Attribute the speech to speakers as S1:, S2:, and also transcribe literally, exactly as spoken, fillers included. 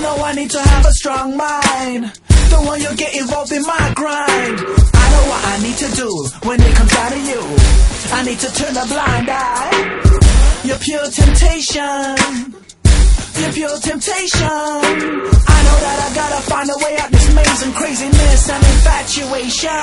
S1: know I need to have a strong mind. Don't want you get involved in my grind. I know what I need to do when it comes down to you. I need to turn a blind eye. You're pure temptation. You're pure temptation. I know that I gotta find a way out this maze and craziness and infatuation.